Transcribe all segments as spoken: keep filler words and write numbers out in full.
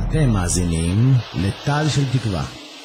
אתם מאזינים לטל של תקווה.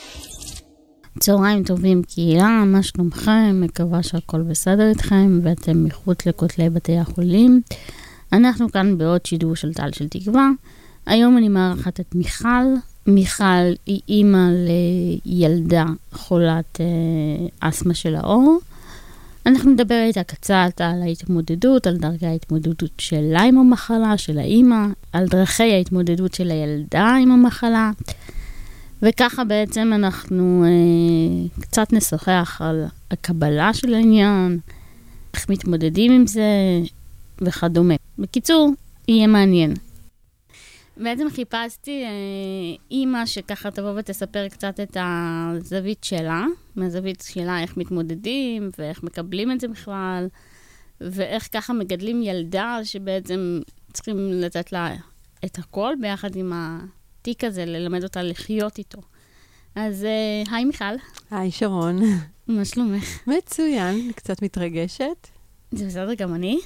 צהריים טובים קהילה, מה שלומכם? מקווה שהכל בסדר איתכם ואתם מחוץ לכותלי בתי החולים. אנחנו כאן בעוד שידור של טל של תקווה. היום אני מארחת את מיכל. מיכל היא אימא לילדה חולת אה, אסמה של האור. אנחנו נדבר איתה קצת על ההתמודדות, על דרכי ההתמודדות שלה עם המחלה, של האימא, על דרכי ההתמודדות של הילדה עם המחלה. וככה בעצם אנחנו אה, קצת נשוחח על הקבלה של העניין, איך מתמודדים עם זה וכדומה. בקיצור, יהיה מעניין. בעצם חיפשתי אה, אימא שככה תבוא ותספר קצת את הזווית שלה, מהזווית שלה איך מתמודדים ואיך מקבלים את זה בכלל, ואיך ככה מגדלים ילדה שבעצם צריכים לתת לה את הכל ביחד עם התיק הזה, ללמד אותה לחיות איתו. אז אה, היי מיכל. היי שרון. מה שלומך? מצוין, קצת מתרגשת. זה בסדר, גם אני.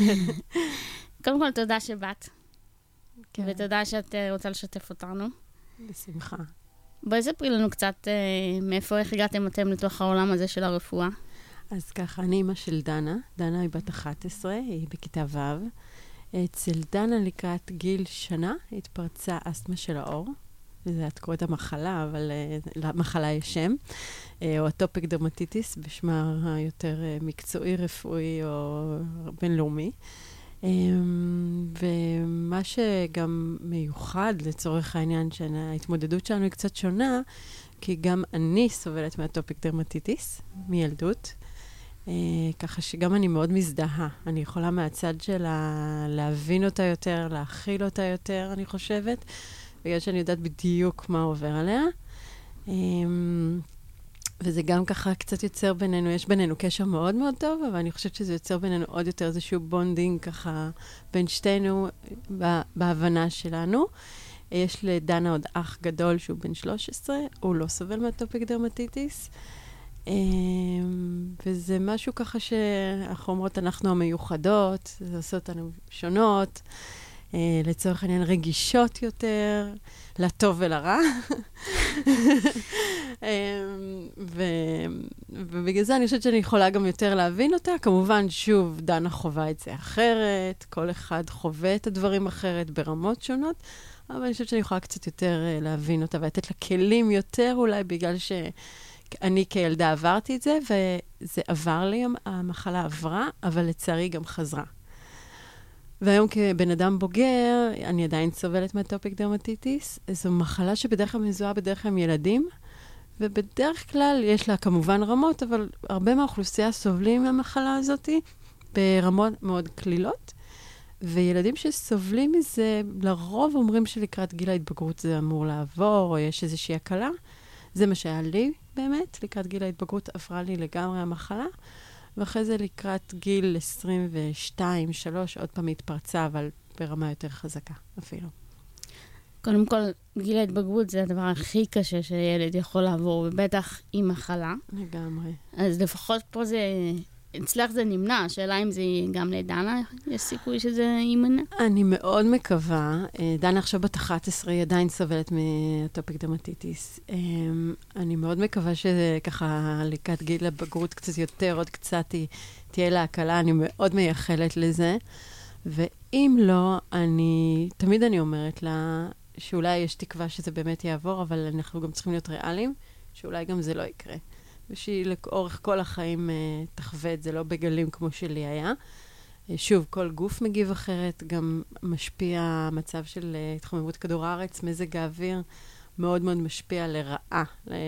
קודם כל, תודה שבאת. כן. ותודה שאת רוצה לשתף אותנו. בשמחה. בואי ספרי לנו קצת אה, מאיפה, איך הגעתם אתם לתוך העולם הזה של הרפואה. אז ככה, אני אמא של דנה. דנה היא בת אחת עשרה, היא בכיתה ו'. אצל דנה לקראת גיל שנה התפרצה אסתמה של האור. וזה את קוראת המחלה, אבל uh, למחלה יש שם. Uh, או אטופיק דרמטיטיס, בשמה היותר uh, מקצועי, רפואי או בינלאומי. Um, ומה שגם מיוחד לצורך העניין שההתמודדות שלנו היא קצת שונה, כי גם אני סובלת מאטופיק דרמטיטיס, מילדות. Uh, ככה שגם אני מאוד מזדהה. אני יכולה מהצד שלה להבין אותה יותר, להכיל אותה יותר, אני חושבת. בגלל שאני יודעת בדיוק מה עובר עליה. וזה גם ככה קצת יוצר בינינו, יש בינינו קשר מאוד מאוד טוב, אבל אני חושבת שזה יוצר בינינו עוד יותר איזשהו בונדינג ככה בין שתינו בהבנה שלנו. יש לדנה עוד אח גדול שהוא בן שלוש עשרה, הוא לא סובל מאטופיק דרמטיטיס. וזה משהו ככה שאנחנו אומרות, אנחנו המיוחדות, זה עושה אותנו שונות. Uh, לצורך העניין רגישות יותר, לטוב ולרע. um, ו- ובגלל זה אני חושבת שאני יכולה גם יותר להבין אותה. כמובן, שוב, דנה חובה את זה אחרת, כל אחד חווה את הדברים אחרת ברמות שונות, אבל אני חושבת שאני יכולה קצת יותר uh, להבין אותה, ולתת לה כלים יותר אולי בגלל שאני כילדה עברתי את זה, וזה עבר לי, המחלה עברה, אבל לצערי גם חזרה. והיום כבן אדם בוגר, אני עדיין סובלת מאטופיק דרמטיטיס. זו מחלה שבדרך כלל מזוהה בדרך כלל עם ילדים, ובדרך כלל יש לה כמובן רמות, אבל הרבה מהאוכלוסייה סובלים מהמחלה הזאת ברמות מאוד כלילות. וילדים שסובלים מזה, לרוב אומרים שלקראת גיל ההתבגרות זה אמור לעבור, או יש איזושהי הקלה. זה מה שהיה לי באמת, לקראת גיל ההתבגרות עברה לי לגמרי המחלה. ואחרי זה לקראת גיל עשרים ושתיים שלוש, עוד פעם התפרצה, אבל ברמה יותר חזקה אפילו. קודם כל, גיל ההתבגרות זה הדבר הכי קשה שילד יכול לעבור, ובטח עם מחלה. לגמרי. אז לפחות פה זה, אצלך זה נמנע, השאלה אם זה גם לדנה, יש סיכוי שזה יימנע? אני מאוד מקווה. דנה עכשיו בת אחת עשרה, היא עדיין סובלת מאטופיק דרמטיטיס. אני מאוד מקווה שככה לקראת גיל הבגרות קצת יותר, עוד קצת תהיה לה הקלה, אני מאוד מייחלת לזה. ואם לא, אני, תמיד אני אומרת לה, שאולי יש תקווה שזה באמת יעבור, אבל אנחנו גם צריכים להיות ריאליים, שאולי גם זה לא יקרה. ושהיא לאורך כל החיים uh, תחווה את זה, לא בגלים כמו שלי היה. Uh, שוב, כל גוף מגיב אחרת, גם משפיע המצב של uh, התחממות כדור הארץ, מזג האוויר, מאוד מאוד משפיע לרעה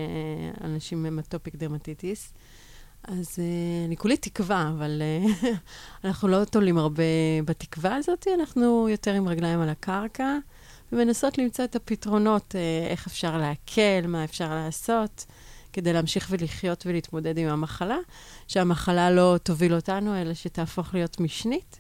לאנשים עם אטופיק דרמטיטיס. אז uh, אני כולי תקווה, אבל uh, אנחנו לא תולים הרבה בתקווה הזאת, אנחנו יותר עם רגליים על הקרקע, ומנסות למצוא את הפתרונות, uh, איך אפשר להקל, מה אפשר לעשות, כדי להמשיך ולחיות ולהתמודד עם המחלה, שהמחלה לא תוביל אותנו, אלא שתהפוך להיות משנית,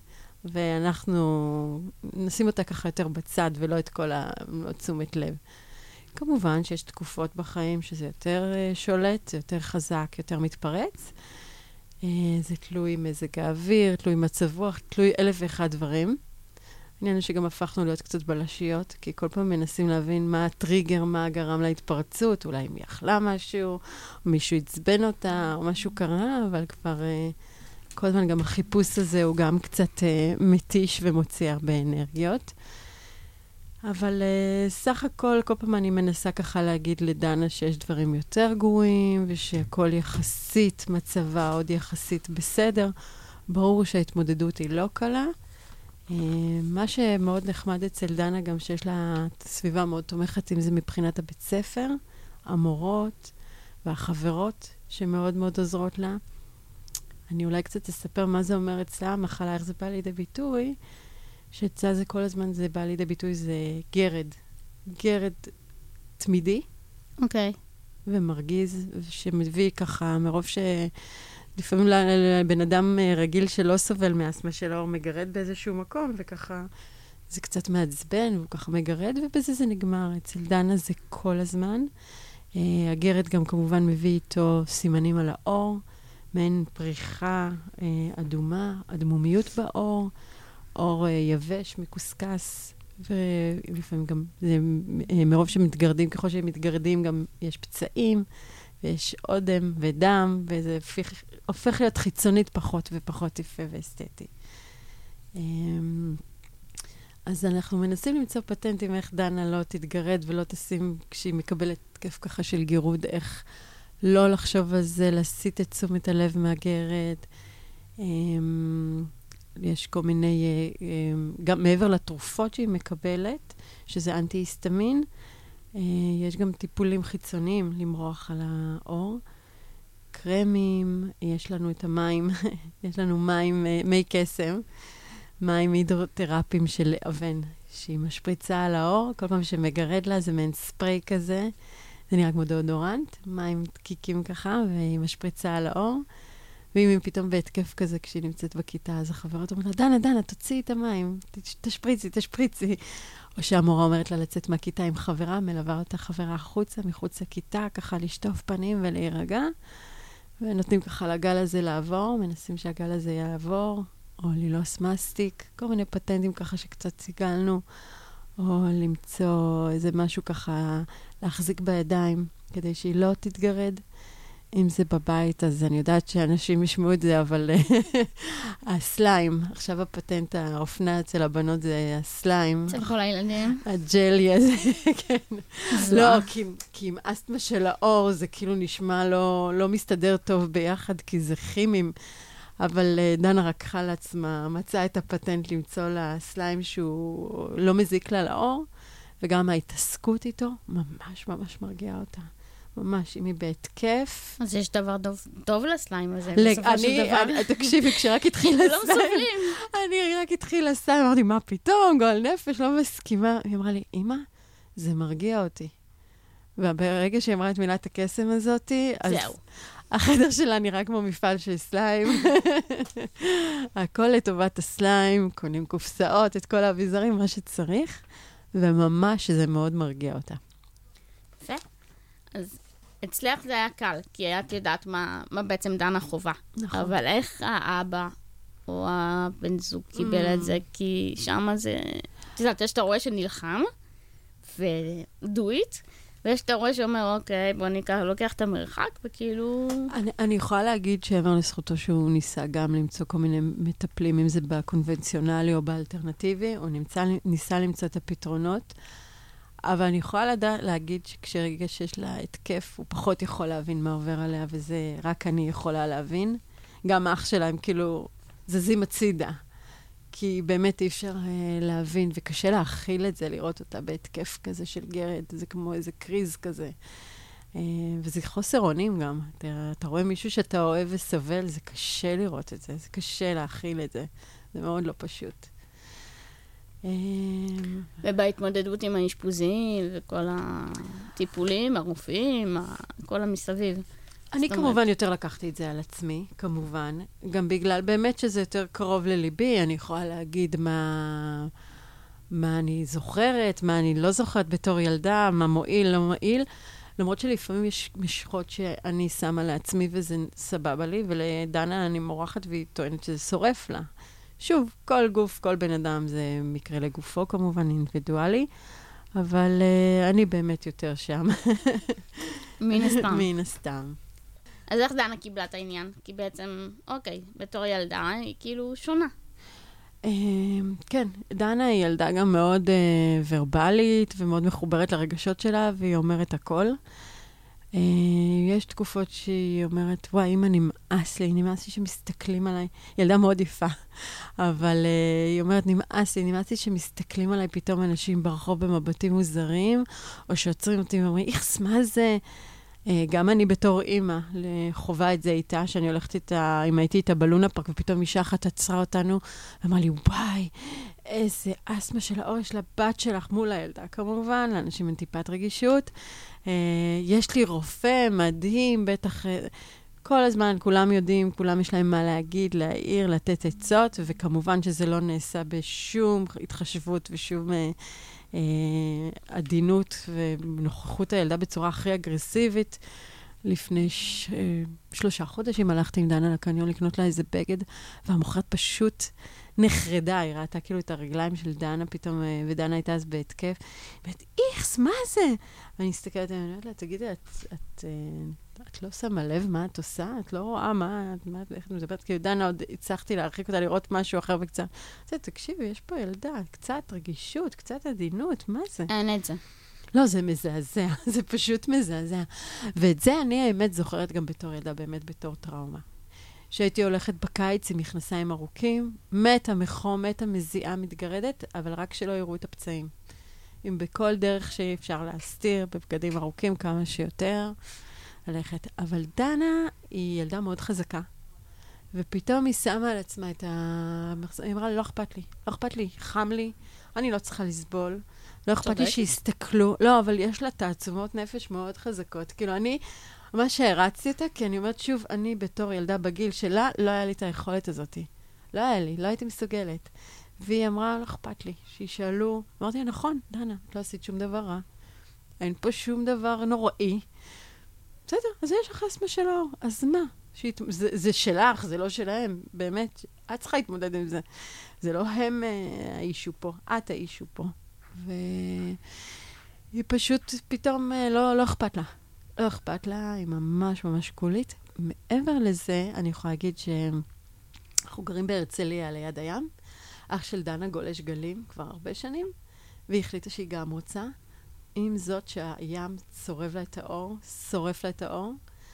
ואנחנו נשים אותה ככה יותר בצד, ולא את כל התשומת לב. כמובן שיש תקופות בחיים שזה יותר שולט, זה יותר חזק, יותר מתפרץ. זה תלוי מזג האוויר, תלוי מצב רוח, תלוי אלף ואחד דברים. העניין שגם הפכנו להיות קצת בלשיות, כי כל פעם מנסים להבין מה הטריגר, מה גרם להתפרצות, אולי אם היא אכלה משהו, או מישהו עצבן אותה, או משהו קרה, אבל כבר uh, כל הזמן גם החיפוש הזה הוא גם קצת uh, מתיש ומוציא הרבה אנרגיות. אבל uh, סך הכל, כל פעם אני מנסה ככה להגיד לדנה שיש דברים יותר גרועים, ושהכל יחסית, מצבה עוד יחסית בסדר. ברור שההתמודדות היא לא קלה. Uh, מה שמאוד נחמד אצל דנה גם שיש לה סביבה מאוד תומכת, אם זה מבחינת הבית ספר, המורות והחברות שמאוד מאוד עוזרות לה. אני אולי קצת אספר מה זה אומר אצלה, המחלה, איך זה בא לידי ביטוי. שאצלה זה כל הזמן, זה בא לידי ביטוי, זה גרד. גרד תמידי. אוקיי. Okay. ומרגיז, שמביא ככה, מרוב שלפעמים לבן אדם רגיל שלא סובל מאסמה שלו, הוא מגרד באיזשהו מקום, וככה זה קצת מעצבן, והוא ככה מגרד, ובזה זה נגמר. אצל דנה זה כל הזמן. Uh, הגרד גם כמובן מביא איתו סימנים על האור, מעין פריחה uh, אדומה, אדמומיות באור, אור יבש, מקוסקס, ולפעמים גם, זה, מרוב שמתגרדים, ככל שהם מתגרדים, גם יש פצעים, ויש אודם ודם, וזה הופך, הופך להיות חיצונית פחות ופחות יפה ואסתטי. אז אנחנו מנסים למצוא פטנטים איך דנה לא תתגרד ולא תשים, כשהיא מקבלת כיף ככה של גירוד, איך לא לחשוב על זה, להסיט את תשומת הלב מהגרד. יש כל מיני, גם מעבר לתרופות שהיא מקבלת, שזה אנטי-היסטמין, יש גם טיפולים חיצוניים למרוח על האור. קרמים, יש לנו את המים, יש לנו מים, מי קסם, מים הידרותרפיים של אבן, שהיא משפריצה על האור, כל פעם שמגרד לה זה מעין ספרי כזה, זה נראה כמו דאודורנט, מים דקיקים ככה, והיא משפריצה על האור. ואם היא פתאום בהתקף כזה, כשהיא נמצאת בכיתה, אז החברות אומרת לה, דנה, דנה, תוציאי את המים, תשפריצי, תשפריצי. או שהמורה אומרת לה לצאת מהכיתה עם חברה, מלווה אותה חברה החוצה, מחוץ לכיתה, ככה לשטוף פנים ולהירגע, ונותנים ככה לגל הזה לעבור, מנסים שהגל הזה יעבור, או ללוס מסטיק, כל מיני פטנטים ככה שקצת סיגלנו, או למצוא איזה משהו ככה, להחזיק בידיים, כדי שהיא לא תתגרד. אם זה בבית, אז אני יודעת שאנשים ישמעו את זה, אבל הסליים, עכשיו הפטנט האופנה אצל הבנות זה הסליים. אצל כל הילדים. הג'לי הזה, כן. לא, כי, כי עם אסתמה של האור, זה כאילו נשמע לא, לא מסתדר טוב ביחד, כי זה כימים. אבל דנה רקחה לעצמה, מצאה את הפטנט למצוא לה סליים שהוא לא מזיק לה לאור, וגם ההתעסקות איתו ממש ממש מרגיעה אותה. ממש, אם היא בהתקף. אז יש דבר טוב, טוב לסליים הזה, לג... בסופו של דבר. אני, תקשיבי, כשרק התחיל הסליים, לא סובלים. אני רק התחיל הסליים, אמרתי, מה פתאום, גועל נפש, לא מסכימה. היא אמרה לי, אמא, זה מרגיע אותי. וברגע שהיא אמרה את מילת הקסם הזאת, אז זהו. החדר שלה נראה כמו מפעל של סליים. הכל לטובת הסליים, קונים קופסאות, את כל האביזרים, מה שצריך, וממש זה מאוד מרגיע אותה. יפה. אז אצלך זה היה קל, כי את יודעת מה, מה בעצם דנה חובה. נכון. אבל איך האבא או הבן זוג קיבל mm. את זה? כי שמה זה... את יודעת, יש שאתה רואה שנלחם, ו-do it, ויש שאתה רואה שאומר, אוקיי, בוא ניקח, לוקח את המרחק, וכאילו... אני, אני יכולה להגיד שעבר לזכותו שהוא ניסה גם למצוא כל מיני מטפלים, אם זה בקונבנציונלי או באלטרנטיבי, הוא נמצא, ניסה למצוא את הפתרונות, אבל אני יכולה לדע, להגיד שכשרגע שיש לה התקף, הוא פחות יכול להבין מה עובר עליה, וזה רק אני יכולה להבין. גם האח שלה, הם כאילו זזים הצידה. כי באמת אי אפשר אה, להבין, וקשה להכיל את זה, לראות אותה בהתקף כזה של גרד, זה כמו איזה קריז כזה. אה, וזה חוסר אונים גם. אתה, אתה רואה מישהו שאתה אוהב וסבל, זה קשה לראות את זה, זה קשה להכיל את זה. זה מאוד לא פשוט. ובהתמודדות עם האשפוזים וכל הטיפולים, הרופאים, כל המסביב. אני כמובן יותר לקחתי את זה על עצמי, כמובן. גם בגלל באמת שזה יותר קרוב לליבי, אני יכולה להגיד מה, מה אני זוכרת, מה אני לא זוכרת בתור ילדה, מה מועיל, לא מועיל. למרות שלפעמים יש משחות שאני שמה לעצמי וזה סבבה לי, ולדנה אני מורחת והיא טוענת שזה שורף לה. שוב, כל גוף, כל בן אדם זה מקרה לגופו כמובן, אינדיבידואלי, אבל uh, אני באמת יותר שם. מן הסתם. מן הסתם. אז איך דנה קיבלה את העניין? כי בעצם, אוקיי, בתור ילדה היא כאילו שונה. Uh, כן, דנה היא ילדה גם מאוד uh, ורבלית ומאוד מחוברת לרגשות שלה, והיא אומרת הכל. Uh, יש תקופות שהיא אומרת, וואי, אמא נמאס לי, נמאס לי שמסתכלים עליי. ילדה מאוד יפה, אבל uh, היא אומרת, נמאס לי, נמאס לי שמסתכלים עליי פתאום אנשים ברחוב במבטים מוזרים, או שעוצרים אותי ואומרים, איכס, מה זה? Uh, גם אני בתור אימא, חובה את זה איתה, שאני הולכת איתה, אם הייתי איתה בלונה פארק, ופתאום אישה אחת עצרה אותנו, ואמרה לי, וואי, איזה אסמה של האור של הבת שלך מול הילדה, כמובן, לאנשים עם טיפת רגישות. Uh, יש לי רופא מדהים, בטח, uh, כל הזמן כולם יודעים, כולם יש להם מה להגיד, להעיר, לתת עצות, וכמובן שזה לא נעשה בשום התחשבות ושום uh, uh, עדינות ונוכחות הילדה בצורה הכי אגרסיבית. לפני ש... שלושה חודשים הלכתי עם דנה לקניון לקנות לה איזה בגד, והמוכרת פשוט נחרדה, היא ראתה כאילו את הרגליים של דנה פתאום, ודנה הייתה אז בהתקף. ואומרת, איכס, מה זה? ואני הסתכלת, אני אומרת לה, תגידי, את, את, את לא שמה לב מה את עושה? את לא רואה מה, מה איך את מדברת? כאילו דנה עוד הצלחתי להרחיק אותה לראות משהו אחר וקצת. זה, תקשיבי, יש פה ילדה, קצת רגישות, קצת עדינות, מה זה? אין את זה. לא, זה מזעזע, זה פשוט מזעזע. ואת זה אני האמת זוכרת גם בתור ילדה, באמת בתור טראומה. שהייתי הולכת בקיץ עם מכנסיים ארוכים, מתה מחום, מתה מזיעה מתגרדת, אבל רק שלא יראו את הפצעים. אם בכל דרך שאפשר להסתיר, בבגדים ארוכים כמה שיותר, ללכת. אבל דנה היא ילדה מאוד חזקה, ופתאום היא שמה על עצמה את ה... היא אמרה לי, לא אכפת לי, לא אכפת לי, חם לי, אני לא צריכה לסבול. לא אכפת לי שיסתכלו. לא, אבל יש לה תעצומות נפש מאוד חזקות. כאילו, אני, מה שהרצתי אותה, כי אני אומרת, שוב, אני בתור ילדה בגיל שלה, לא היה לי את היכולת הזאת. לא היה לי, לא הייתי מסוגלת. והיא אמרה, לא אכפת לי, שישאלו. אמרתי, נכון, דנה, לא עשית שום דבר רע. אין פה שום דבר נוראי. בסדר, אז יש לך אסמה שלו, אז מה? שית... זה, זה שלך, זה לא שלהם, באמת. את צריכה להתמודד עם זה. זה לא הם אה, האישו פה, את האישו פה. והיא פשוט פתאום לא, לא אכפת לה. לא אכפת לה, היא ממש ממש קולית. מעבר לזה, אני יכולה להגיד שאנחנו גרים בהרצליה ליד הים. אח של דנה גולש גלים כבר הרבה שנים, והיא החליטה שהיא גם רוצה. עם זאת שהים צורב לה את האור, שורף לה את האור.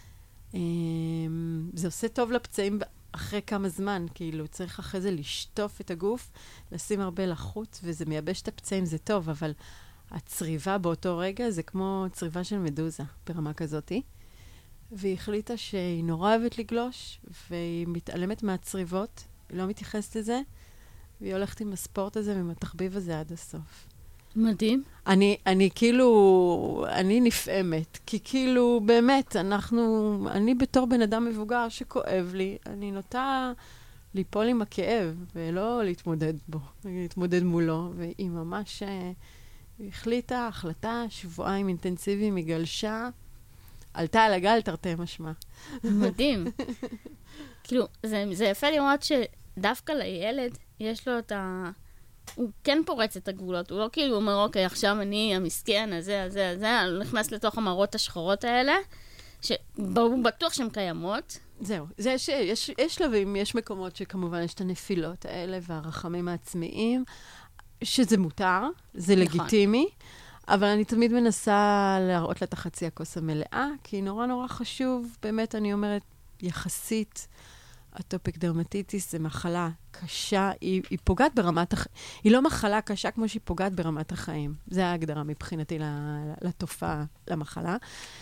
זה עושה טוב לפצעים אחרי כמה זמן, כאילו צריך אחרי זה לשטוף את הגוף, לשים הרבה לחוץ, וזה מייבש את הפצעים, זה טוב, אבל הצריבה באותו רגע זה כמו צריבה של מדוזה, ברמה כזאת. והיא החליטה שהיא נורא אוהבת לגלוש, והיא מתעלמת מהצריבות, היא לא מתייחסת לזה, והיא הולכת עם הספורט הזה ועם התחביב הזה עד הסוף. מדהים. אני, אני כאילו, אני נפעמת, כי כאילו, באמת, אנחנו, אני בתור בן אדם מבוגר שכואב לי, אני נוטה ליפול עם הכאב, ולא להתמודד בו, להתמודד מולו, והיא ממש החליטה, החלטה, שבועיים אינטנסיביים, היא גלשה, עלתה על הגל, תרתי משמע. מדהים. כאילו, זה, זה יפה לראות שדווקא לילד יש לו את ה... הוא כן פורץ את הגבולות, הוא לא כאילו אומר, אוקיי, עכשיו אני המסכן, הזה, הזה, הזה, הוא נכנס לתוך המראות השחורות האלה, שהוא בטוח שהן קיימות. זהו, זה יש, יש, יש שלבים, יש מקומות שכמובן יש את הנפילות האלה והרחמים העצמיים, שזה מותר, זה נכון. לגיטימי, אבל אני תמיד מנסה להראות לה את החצי הכוס המלאה, כי נורא נורא חשוב, באמת אני אומרת, יחסית, אטופיק דרמטיטיס זה מחלה קשה, היא, היא פוגעת ברמת החיים, היא לא מחלה קשה כמו שהיא פוגעת ברמת החיים. זה ההגדרה מבחינתי לתופעה, למחלה.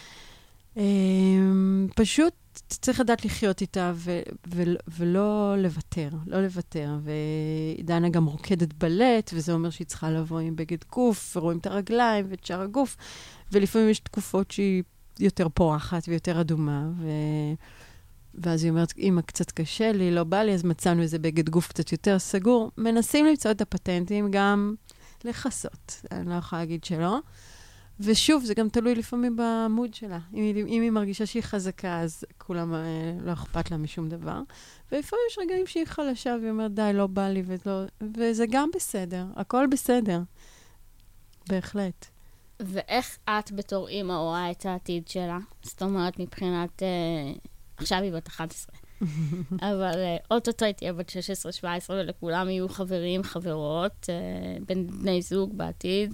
פשוט צריך לדעת לחיות איתה ו- ו- ולא לוותר, לא לוותר. ודנה גם רוקדת בלט, וזה אומר שהיא צריכה לבוא עם בגד גוף, ורואים את הרגליים ואת שאר הגוף, ולפעמים יש תקופות שהיא יותר פורחת ויותר אדומה, ו... ואז היא אומרת, אמא, קצת קשה לי, לא בא לי, אז מצאנו איזה בגד גוף קצת יותר סגור. מנסים למצוא את הפטנטים גם לחסות. אני לא יכולה להגיד שלא. ושוב, זה גם תלוי לפעמים במוד שלה. אם היא, אם היא מרגישה שהיא חזקה, אז כולם לא אכפת לה משום דבר. ולפעמים יש רגעים שהיא חלשה, והיא אומרת, די, לא בא לי, ולא... וזה גם בסדר. הכל בסדר. בהחלט. ואיך את בתור אימא רואה את העתיד שלה? זאת אומרת, מבחינת... אה, עכשיו היא בת אחת עשרה. אבל אה, אוטוטו היא תהיה בת שש עשרה שבע עשרה, ולכולם יהיו חברים, חברות, אה, בין בני זוג בעתיד.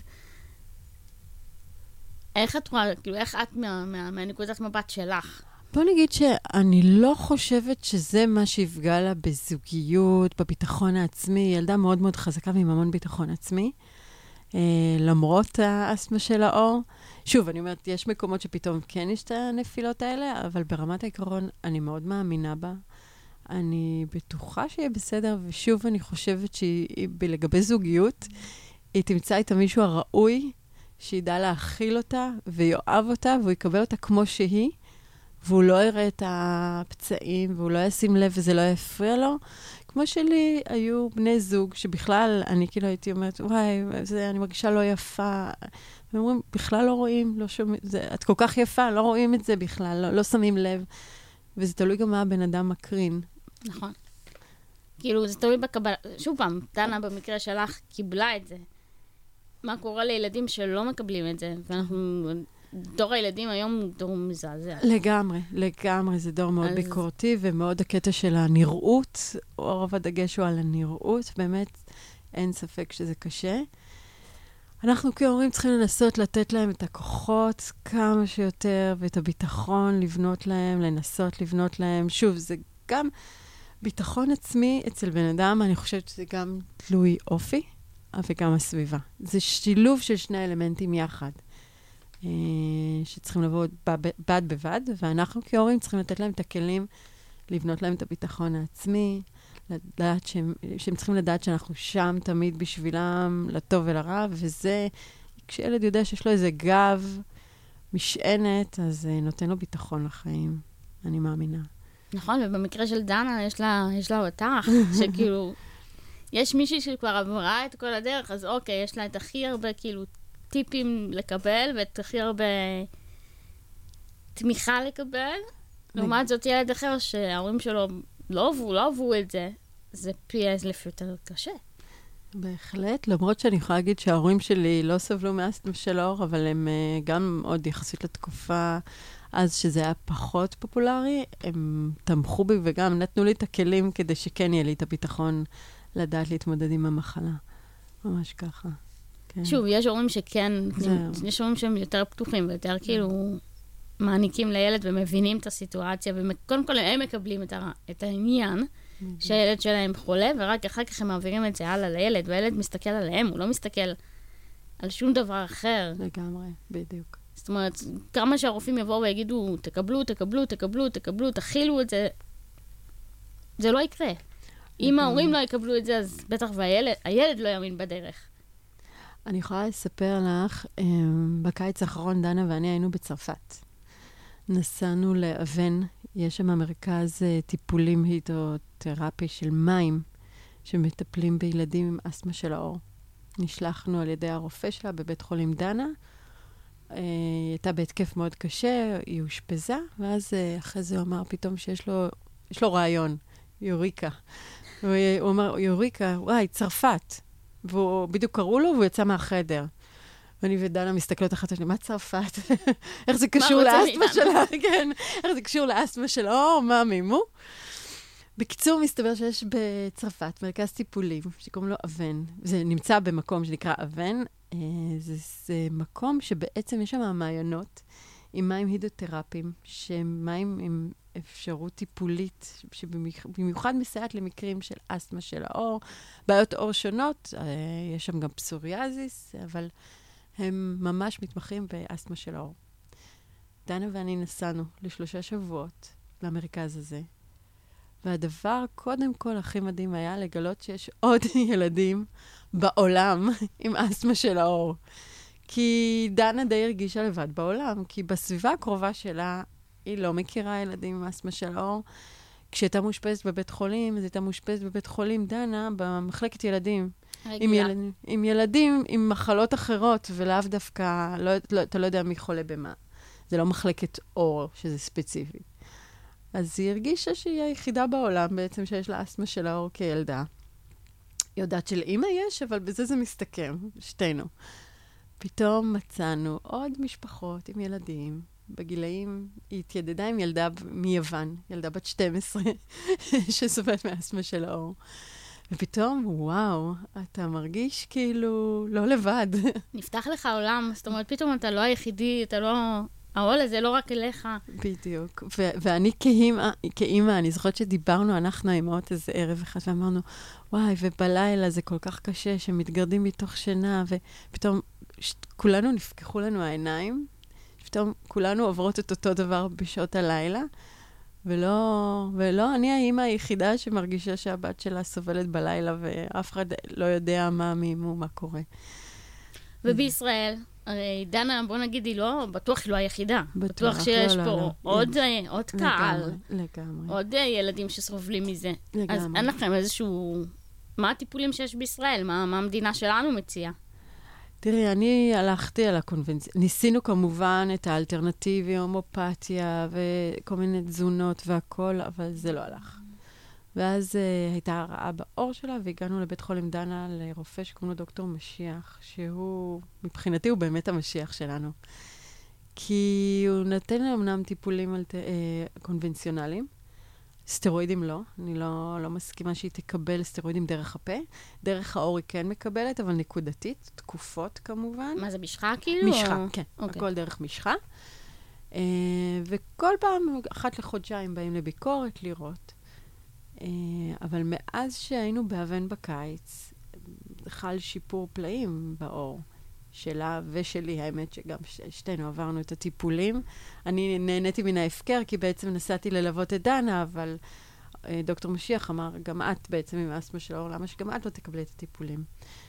איך את רואה, כאילו, איך את מה, מה, מהנקודת מבט שלך? בוא נגיד שאני לא חושבת שזה מה שיפגע לה בזוגיות, בביטחון העצמי. היא ילדה מאוד מאוד חזקה ועם המון ביטחון עצמי. אה, למרות האסמה של האור. שוב, אני אומרת, יש מקומות שפתאום כן יש את הנפילות האלה, אבל ברמת העיקרון אני מאוד מאמינה בה. אני בטוחה שיהיה בסדר, ושוב אני חושבת שהיא, בלגבי זוגיות, היא תמצא את המישהו הראוי, שידע להכיל אותה, ויואב אותה, והוא יקבל אותה כמו שהיא, והוא לא יראה את הפצעים, והוא לא ישים לב, וזה לא יפריע לו. כמו שלי, היו בני זוג, שבכלל, אני כאילו הייתי אומרת, וואי, זה, אני מרגישה לא יפה. והם אומרים, בכלל לא רואים, לא שומעים, זה, את כל כך יפה, לא רואים את זה בכלל, לא, לא שמים לב. וזה תלוי גם מה הבן אדם מקרין. נכון. כאילו, זה תלוי בקבלה. שוב פעם, דנה במקרה שלך קיבלה את זה. מה קורה לילדים שלא מקבלים את זה? ואנחנו, דור הילדים היום הוא דור מזעזע. לגמרי, לגמרי. זה דור מאוד אז... ביקורתי, ומאוד הקטע של הנראות, רוב הדגש הוא על הנראות, באמת אין ספק שזה קשה. אנחנו כהורים צריכים לנסות לתת להם את הכוחות כמה שיותר, ואת הביטחון לבנות להם, לנסות לבנות להם. שוב, זה גם ביטחון עצמי אצל בן אדם, אני חושבת שזה גם תלוי אופי, וגם הסביבה. זה שילוב של שני אלמנטים יחד, שצריכים לבוא בד בבד, ואנחנו כהורים צריכים לתת להם את הכלים, לבנות להם את הביטחון העצמי, לדעת שהם, שהם צריכים לדעת שאנחנו שם תמיד בשבילם, לטוב ולרע, וזה, כשילד יודע שיש לו איזה גב, משענת, אז נותן לו ביטחון לחיים, אני מאמינה. נכון, ובמקרה של דנה, יש לה, יש לה אותך, שכאילו, יש מישהי שכבר עברה את כל הדרך, אז אוקיי, יש לה את הכי הרבה, כאילו, טיפים לקבל, ואת הכי הרבה תמיכה לקבל. לעומת זאת, ילד אחר שההורים שלו לא עברו, לא עברו את זה, זה פי אלף יותר קשה. בהחלט, למרות שאני יכולה להגיד שההורים שלי לא סבלו מאסתמה של האור, אבל הם גם עוד יחסית לתקופה, אז שזה היה פחות פופולרי, הם תמכו בי וגם נתנו לי את הכלים כדי שכן יהיה לי את הביטחון לדעת להתמודד עם המחלה. ממש ככה. כן. שוב, יש הורים שכן, יש הורים שהם יותר פתוחים ויותר כאילו מעניקים לילד ומבינים את הסיטואציה, וקודם כל הם מקבלים את, ה, את העניין שהילד שלהם חולה, ורק אחר כך הם מעבירים את זה הלאה לילד, והילד מסתכל עליהם, הוא לא מסתכל על שום דבר אחר. לגמרי, בדיוק. זאת אומרת, כמה שהרופאים יבואו ויגידו, תקבלו, תקבלו, תקבלו, תקבלו, תכילו את זה, זה לא יקרה. אם ההורים לא יקבלו את זה, אז בטח והילד, הילד לא יאמין בדרך. אני יכולה לספר לך, בקיץ האחרון דנה ואני היינו בצרפת. נסענו לאבן, יש שם מרכז טיפולים הידרותרפי של מים, שמטפלים בילדים עם אסתמה של האור. נשלחנו על ידי הרופא שלה בבית חולים דנה, היא הייתה בהתקף מאוד קשה, היא הושפזה, ואז אחרי זה הוא אמר פתאום שיש לו, יש לו רעיון, יוריקה. הוא אמר, יוריקה, וואי, צרפת. והוא בדיוק קראו לו, והוא יצא מהחדר. ואני ודנה מסתכלות אחת על מה צרפת? איך זה קשור לאסתמה שלה? כן, איך זה קשור לאסתמה של האור? מה מימו? בקיצור, מסתבר שיש בצרפת מרכז טיפולים, שקוראים לו אבן. זה נמצא במקום שנקרא אבן. זה, זה מקום שבעצם יש שם מעיינות עם מים הידרותרפיים, שהם מים עם אפשרות טיפולית, שבמיוחד מסייעת למקרים של אסתמה של האור, בעיות אור שונות, יש שם גם פסוריאזיס, אבל הם ממש מתמחים באסתמה של האור. דנה ואני נסענו לשלושה שבועות למרכז הזה, והדבר קודם כל הכי מדהים היה לגלות שיש עוד ילדים בעולם עם אסתמה של האור. כי דנה די הרגישה לבד בעולם, כי בסביבה הקרובה שלה היא לא מכירה ילדים עם אסתמה של האור. כשהייתה מושפזת בבית חולים, אז הייתה מושפזת בבית חולים דנה במחלקת ילדים. עם, ילד, עם ילדים עם מחלות אחרות, ולאו דווקא, לא, לא, אתה לא יודע מי חולה במה. זה לא מחלקת אור, שזה ספציפי. אז היא הרגישה שהיא היחידה בעולם בעצם שיש לה אסתמה של האור כילדה. היא יודעת שלאמא יש, אבל בזה זה מסתכם, שתינו. פתאום מצאנו עוד משפחות עם ילדים, בגילאים, היא התיידדה עם ילדה מיוון, ילדה בת שתים עשרה, שסובלת מאסתמה של האור. ופתאום, וואו, אתה מרגיש כאילו לא לבד. נפתח לך עולם, זאת אומרת, פתאום אתה לא היחידי, אתה לא... העול הזה לא רק אליך. בדיוק. ו- ואני כאימא, כאימא, אני זוכרת שדיברנו, אנחנו האימהות איזה ערב אחד, ואמרנו, וואי, ובלילה זה כל כך קשה, שמתגרדים מתוך שינה, ופתאום ש- כולנו נפקחו לנו העיניים, פתאום כולנו עוברות את אותו דבר בשעות הלילה, ולא, ולא, אני האימא היחידה שמרגישה שהבת שלה סובלת בלילה, ואף אחד לא יודע מה מימו, מה קורה. ובישראל, הרי דנה, בוא נגיד, היא לא, בטוח היא לא היחידה. בטוח, בטוח שיש לא, פה לא, לא. עוד, עוד קהל, לגמרי, לגמרי. עוד ילדים שסובלים מזה. לגמרי. אז אין לכם איזשהו... מה הטיפולים שיש בישראל? מה, מה המדינה שלנו מציעה? תראי, אני הלכתי על הקונבנציה. ניסינו כמובן את האלטרנטיבי, הומופתיה וכל מיני תזונות והכל, אבל זה לא הלך. ואז uh, הייתה הרעה באור שלה, והגענו לבית חולים דנה לרופא שקוראים לו דוקטור משיח, שהוא, מבחינתי הוא באמת המשיח שלנו. כי הוא נתן לה אמנם טיפולים אלט... uh, קונבנציונליים, סטרואידים לא, אני לא, לא מסכימה שהיא תקבל סטרואידים דרך הפה. דרך האור היא כן מקבלת, אבל נקודתית, תקופות כמובן. מה זה, משחה כאילו? משחה, או... כן. Okay. הכל דרך משחה. Uh, וכל פעם, אחת לחודשיים באים לביקורת לראות. Uh, אבל מאז שהיינו באבן בקיץ, חל שיפור פלאים באור. שלה ושלי, האמת שגם שתינו עברנו את הטיפולים. אני נהניתי מן ההפקר, כי בעצם נסעתי ללוות את דנה, אבל אה, דוקטור משיח אמר, גם את בעצם עם האסתמה של האור, למה שגם את לא תקבלי את הטיפולים.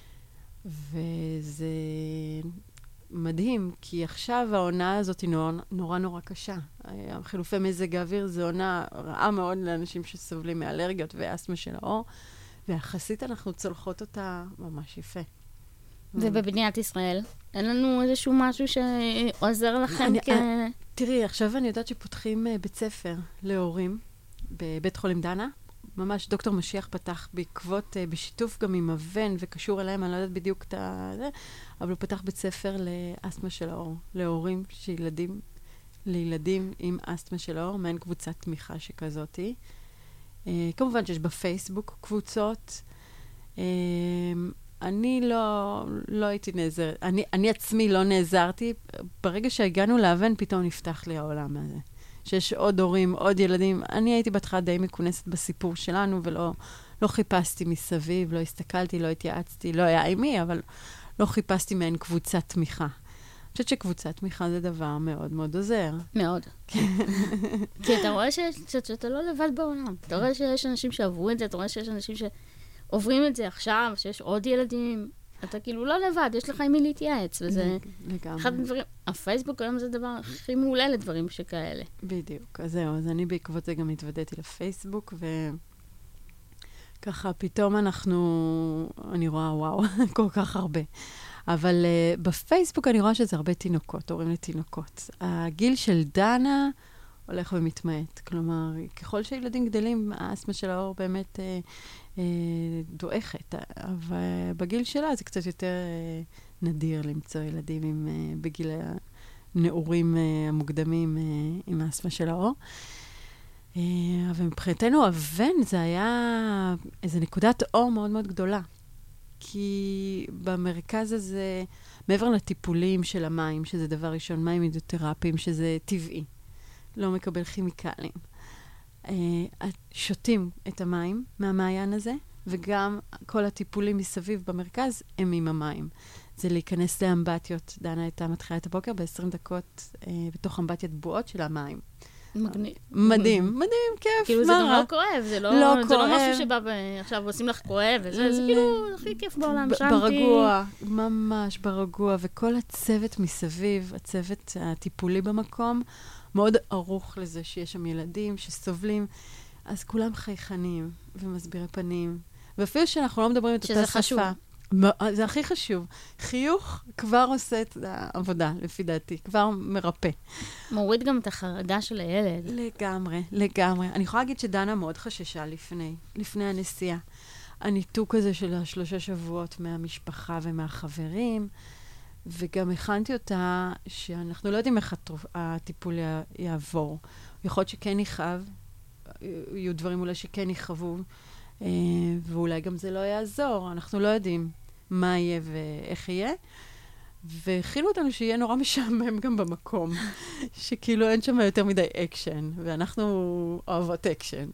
וזה מדהים, כי עכשיו העונה הזאת היא נורא נורא, נורא קשה. חילופי מזג האוויר זה עונה רעה מאוד לאנשים שסובלים מאלרגיות ואסתמה של האור, ויחסית אנחנו צולחות אותה ממש יפה. ובבניית ישראל, אין לנו איזשהו משהו שעוזר לכם כ... תראי, עכשיו אני יודעת שפותחים בית ספר להורים בבית חולים דנה. ממש דוקטור משיח פתח בעקבות, בשיתוף גם עם אבן וקשור אליהם, אני לא יודעת בדיוק את זה, אבל הוא פתח בית ספר לאסתמה של האור, להורים שילדים, לילדים עם אסתמה של האור, מעין קבוצת תמיכה שכזאתי. כמובן שיש בפייסבוק קבוצות, אני לא, לא הייתי נעזרת. אני, אני עצמי לא נעזרתי. ברגע שהגענו לאבן, פתאום נפתח לי העולם הזה. שיש עוד הורים, עוד ילדים. אני הייתי בתחילה די מכונסת בסיפור שלנו, ולא לא חיפשתי מסביב, לא הסתכלתי, לא התייעצתי, לא היה עם מי, אבל לא חיפשתי מעין קבוצת תמיכה. אני חושבת שקבוצת תמיכה זה דבר מאוד מאוד עוזר. מאוד. כי אתה רואה שיש, שאתה לא לבד בעולם. אתה רואה שיש אנשים שעברו את זה, אתה רואה שיש אנשים ש... עוברים את זה עכשיו, שיש עוד ילדים, אתה כאילו לא לבד, יש לך עם מי להתייעץ, וזה לגמרי. אחד הדברים, הפייסבוק היום זה דבר הכי מעולה לדברים שכאלה. בדיוק, אז זהו, אז אני בעקבות זה גם התוודעתי לפייסבוק, וככה פתאום אנחנו, אני רואה וואו, כל כך הרבה. אבל uh, בפייסבוק אני רואה שזה הרבה תינוקות, הורים לתינוקות. הגיל של דנה הולך ומתמעט, כלומר, ככל שילדים גדלים, האסתמה של האור באמת... Uh, דועכת, אבל בגיל שלה זה קצת יותר נדיר למצוא ילדים עם, בגיל הנעורים המוקדמים עם האסתמה של האור. אבל מבחינתנו אבן זה היה איזו נקודת אור מאוד מאוד גדולה. כי במרכז הזה, מעבר לטיפולים של המים, שזה דבר ראשון, מים הידרותרפיים, שזה טבעי, לא מקבל כימיקלים. Uh, שותים את המים מהמעיין הזה, וגם כל הטיפולים מסביב במרכז הם עם המים. זה להיכנס לאמבטיות. דנה הייתה מתחילה את הבוקר ב-עשרים דקות uh, בתוך אמבטיית בועות של המים. מגניב. מדהים, מדהים, כיף. כאילו זה גם לא כואב, זה לא, לא זה כואב. לא משהו שבא עכשיו עושים לך כואב, וזה, זה כאילו הכי כיף בעולם, שנתי. ברגוע, ממש ברגוע, וכל הצוות מסביב, הצוות הטיפולי במקום, מאוד ערוך לזה שיש שם ילדים שסובלים, אז כולם חייכנים ומסבירי פנים, ואפילו שאנחנו לא מדברים את אותה שפה. זה הכי חשוב. חיוך כבר עושה את העבודה, לפי דעתי, כבר מרפא. מוריד גם את החרדה של הילד. לגמרי, לגמרי. אני יכולה להגיד שדנה מאוד חששה לפני, לפני הנסיעה. הניתוק הזה של השלושה שבועות מהמשפחה ומהחברים, וגם הכנתי אותה שאנחנו לא יודעים איך הטיפול יעבור. יכול להיות שכן יכאב, יהיו דברים אולי שכן יכאבו, ואולי גם זה לא יעזור, אנחנו לא יודעים מה יהיה ואיך יהיה. והכילו אותנו שיהיה נורא משעמם גם במקום, שכאילו אין שם יותר מדי אקשן, ואנחנו אוהבות אקשן.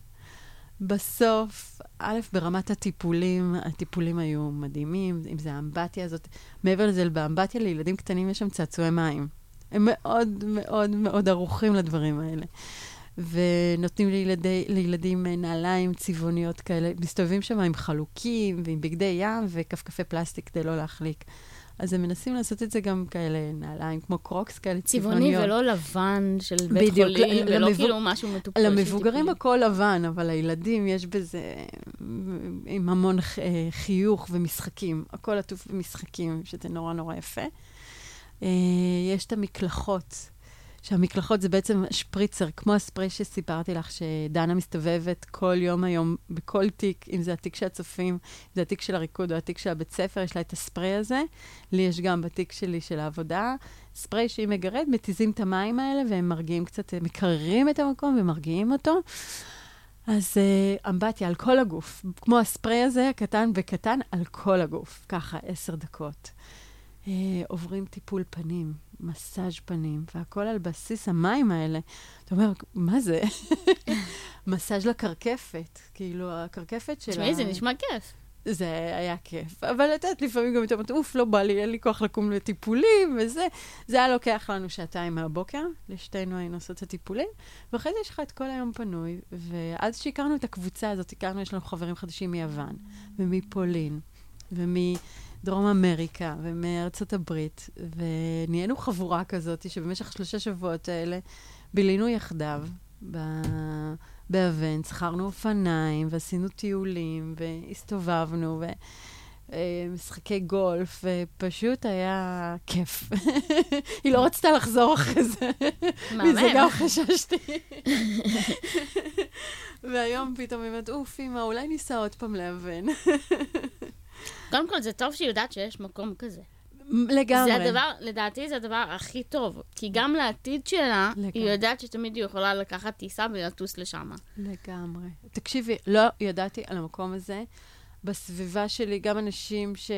בסוף, א', ברמת הטיפולים, הטיפולים היו מדהימים, אם זה האמבטיה הזאת. מעבר לזה, באמבטיה לילדים קטנים יש שם צעצועי מים. הם מאוד מאוד מאוד ערוכים לדברים האלה. ונותנים לילדי, לילדים נעליים צבעוניות כאלה, מסתובבים שם עם חלוקים ועם בגדי ים וכפכפי פלסטיק כדי לא להחליק. אז הם מנסים לעשות את זה גם כאלה נעליים, כמו קרוקס כאלה צבעוניות. צבעוני ולא לבן של בית בדיוק, חולים, ולא למבוג... כאילו משהו מטופל. למבוגרים הכל לבן, אבל הילדים יש בזה עם המון חיוך ומשחקים. הכל עטוף במשחקים, שזה נורא נורא יפה. יש את המקלחות. שהמקלחות זה בעצם שפריצר, כמו הספרי שסיפרתי לך, שדנה מסתובבת כל יום היום, בכל תיק, אם זה התיק של הצופים, אם זה התיק של הריקוד או התיק של הבית ספר, יש לה את הספרי הזה. לי יש גם בתיק שלי של העבודה, ספרי שהיא מגרד, מתיזים את המים האלה, והם מרגיעים קצת, מקררים את המקום ומרגיעים אותו. אז uh, אמבטיה על כל הגוף, כמו הספרי הזה, קטן וקטן, על כל הגוף, ככה, עשר דקות. Uh, עוברים טיפול פנים, מסאז' פנים, והכל על בסיס המים האלה. אתה אומר, מה זה? מסאז' לקרקפת, כאילו, הקרקפת שלה... תשמעי, זה נשמע כיף. זה היה כיף. אבל את יודעת, לפעמים גם יותר, אוף, לא בא לי, אין לי כוח לקום לטיפולים, וזה. זה היה לוקח לנו שעתיים מהבוקר, לשתינו היינו עושות את הטיפולים, ואחרי זה יש לך את כל היום פנוי, ואז שהכרנו את הקבוצה הזאת, הכרנו, יש לנו חברים חדשים מיוון, ומפולין, ומ... דרום אמריקה ומארצות הברית, ונהיינו חבורה כזאת, שבמשך שלושה שבועות האלה בילינו יחדיו באבן, שכרנו אופניים, ועשינו טיולים, והסתובבנו, ומשחקי גולף, ופשוט היה כיף. היא לא רצתה לחזור אחרי זה. מזה גם חששתי. והיום פתאום היא אומרת, אוף, אמא, אולי ניסע עוד פעם לאבן. קודם כל, זה טוב שהיא יודעת שיש מקום כזה. לגמרי. זה הדבר, לדעתי זה הדבר הכי טוב. כי גם לעתיד שלה, לגמרי. היא יודעת שתמיד היא יכולה לקחת טיסה ולטוס לשם. לגמרי. תקשיבי, לא ידעתי על המקום הזה. בסביבה שלי, גם אנשים ש...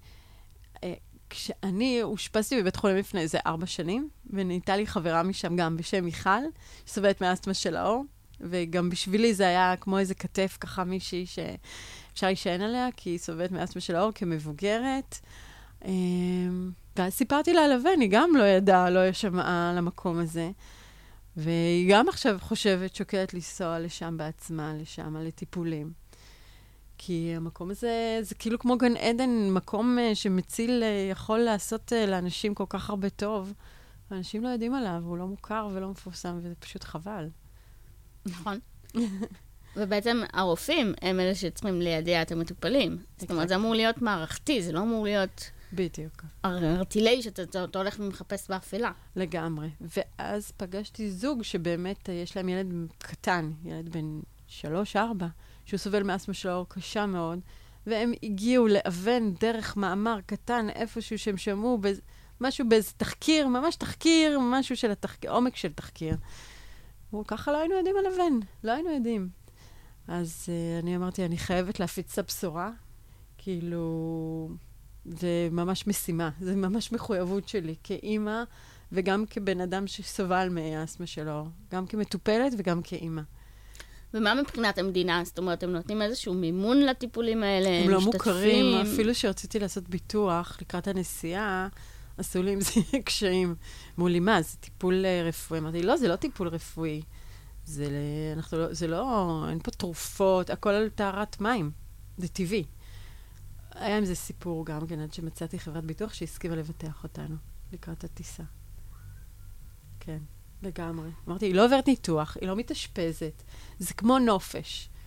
כשאני הושפסתי בבית חולים לפני איזה ארבע שנים, ונהייתה לי חברה משם גם בשם מיכל, שסובלת מאסתמה של האור, וגם בשבילי זה היה כמו איזה כתף, ככה מישהי ש... אפשר להישען עליה, כי היא סובלת מאסתמה של האור כמבוגרת. ואז סיפרתי לה על אבן, היא גם לא ידעה, לא שמעה על המקום הזה. והיא גם עכשיו חושבת, שוקלת לנסוע לשם בעצמה, לשם, לטיפולים. כי המקום הזה, זה כאילו כמו גן עדן, מקום שמציל, יכול לעשות לאנשים כל כך הרבה טוב. ואנשים לא יודעים עליו, הוא לא מוכר ולא מפורסם, וזה פשוט חבל. נכון. ובעצם הרופאים הם אלה שצריכים לידע את המטופלים. זאת אומרת, זה אמור להיות מערכתי, זה לא אמור להיות... בדיוק. ארטילי שאתה הולך ומחפש באפלה. לגמרי. ואז פגשתי זוג שבאמת יש להם ילד קטן, ילד בן שלוש, ארבע, שהוא סובל מאסתמה של האור קשה מאוד, והם הגיעו לאבן דרך מאמר קטן איפשהו שהם שמעו, משהו באיזה תחקיר, ממש תחקיר, משהו של התחקיר, עומק של תחקיר. וככה לא היינו יודעים על אבן, לא היינו יודעים. אז uh, אני אמרתי, אני חייבת להפיץ את הבשורה, כאילו, זה ממש משימה, זה ממש מחויבות שלי כאימא, וגם כבן אדם שסובל מאסתמה שלו, גם כמטופלת וגם כאימא. ומה מבחינת המדינה? זאת אומרת, הם נותנים איזשהו מימון לטיפולים האלה, הם לא מוכרים, אפילו שרציתי לעשות ביטוח לקראת הנסיעה, עשו לי עם זה קשיים. אמרו לי, מה, זה טיפול רפואי? אמרתי, לא, זה לא טיפול רפואי. זה, אנחנו לא, זה לא, אין פה תרופות, הכל על טהרת מים. זה טבעי. היה עם זה סיפור גם כן, עד שמצאתי חברת ביטוח שהסכימה לבטח אותנו לקראת הטיסה. כן, לגמרי. אמרתי, היא לא עוברת ניתוח, היא לא מתאשפזת. זה כמו נופש.